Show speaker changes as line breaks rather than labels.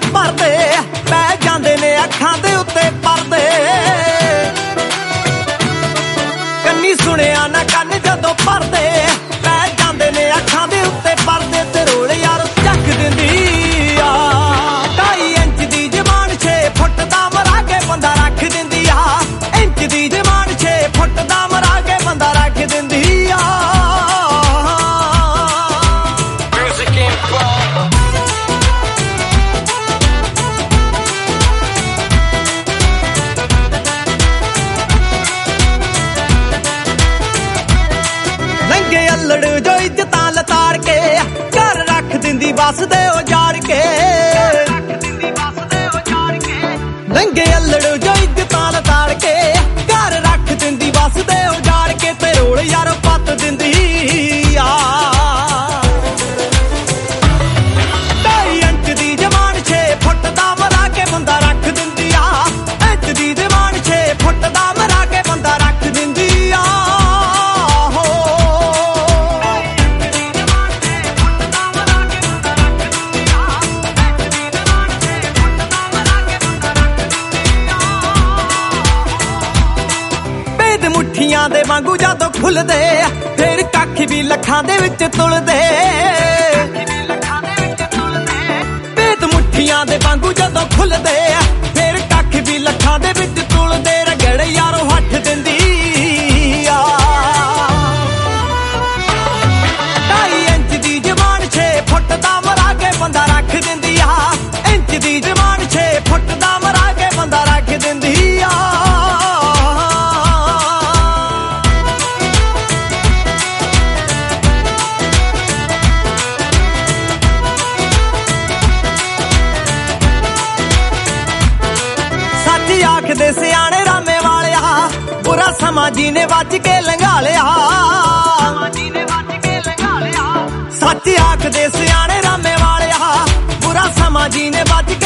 ਭਰਦੇ ਪੈ ਜਾਂਦੇ ਨੇ ਅੱਖਾਂ ਦੇ ਉੱਤੇ ਪਰਦੇ ਕੰਨੀ ਸੁਣਿਆ ਨਾ ਕੰਨ ਜਦੋਂ ਭਰਦੇ ਪੈ ਜਾਂਦੇ ਨੇ ਅੱਖਾਂ ਦੇ ਉੱਤੇ ਪਰਦੇ ਤੇ ਰੋਲ ਯਾਰ ਚੱਕ ਦਿੰਦੀ ਆ 2.5 ਇੰਚ ਦੀ ਜ਼ਬਾਨ 6 ਫੁੱਟ ਦਾ ਮਰਾ ਕੇ ਬੰਦਾ ਰੱਖ ਦਿੰਦੀ ਆ ਇੰਚ ਦੀ ਜ਼ਬਾਨ 6 ਫੁੱਟ ਦਾ ਮਰਾ ਕੇ ਬੰਦਾ ਰੱਖ ਦਿੰਦੀ ਆ ਨੰਗੇ ਅੱਲੜ ਜੋ ਇੱਜ਼ਤਾਂ ਲਤਾੜ ਕੇ ਘਰ ਰੱਖ ਦਿੰਦੀ ਬਸ ਦੇ ਉਜਾੜ ਕੇ ਨੰਗੇ ਅੱਲੜ ਜੋ ਇੱਜ਼ਤਾਂ ਲਤਾੜ ਕੇ ਘਰ ਰੱਖ ਦਿੰਦੀ ਬਸ ਦੇ ਉਜਾੜ ਕੇ ਤੇ ਰੋਲ ਯਾਰ ਪੱਤ ਦਿੰਦੀ ਆ 2.5 ਇੰਚ ਦੀ ਜ਼ਬਾਨ 6 ਫੁੱਟ ਦਾ ਮਰਾ ਕੇ ਬੰਦਾ ਰੱਖ ਦਿੰਦੀ ਆ ਇੰਚ ਦੀ ਜ਼ਬਾਨ 6 ਫੁੱਟ ਦਾ ਮਰਾ ਕੇ ਬੰਦਾ ਰੱਖ ਦਿੰਦੀ ਆ ਮੁੱਠੀਆਂ ਦੇ ਵਾਂਗੂ ਜਦੋਂ ਖੁੱਲਦੇ ਫੇਰ ਕੱਖ ਵੀ ਲੱਖਾਂ ਦੇ ਵਿੱਚ ਤੁਲਦੇ ਭੇਦ ਮੁੱਠੀਆਂ ਦੇ ਵਾਂਗੂ ਜਦੋਂ ਖੁੱਲਦੇ ਫੇਰ ਕੱਖ ਵੀ ਲੱਖਾਂ ਦੇ ਵਿੱਚ ਤੁਲਦੇ ਰਗੜ ਯਾਰੋ ਹੱਥ ਦਿੰਦੀ ਆ 2.5 ਇੰਚ ਦੀ ਜ਼ਬਾਨ 6 ਫੁੱਟ ਦਾ ਮਰਾ ਕੇ ਬੰਦਾ ਰੱਖ ਦਿੰਦੀ ਆ ਇੰਚ ਦੀ ਜ਼ਬਾਨ 6 ਫੁੱਟ ਦਾ ਮਰਾ ਕੇ ਬੰਦਾ ਰੱਖ ਦਿੰਦੀ ਆ ਆਖਦੇ ਸਿਆਣੇ ਰਾਮੇ ਵਾਲਿਆ ਬੁਰਾ ਸਮਾਂ ਜੀ ਨੇ ਵੱਜ ਕੇ ਲੰਘਾ ਲਿਆ ਸੱਚ ਆਖਦੇ ਸਿਆਣੇ ਰਾਮੇ ਵਾਲਿਆ ਬੁਰਾ ਸਮਾਂ ਜੀ ਨੇ ਵੱਜ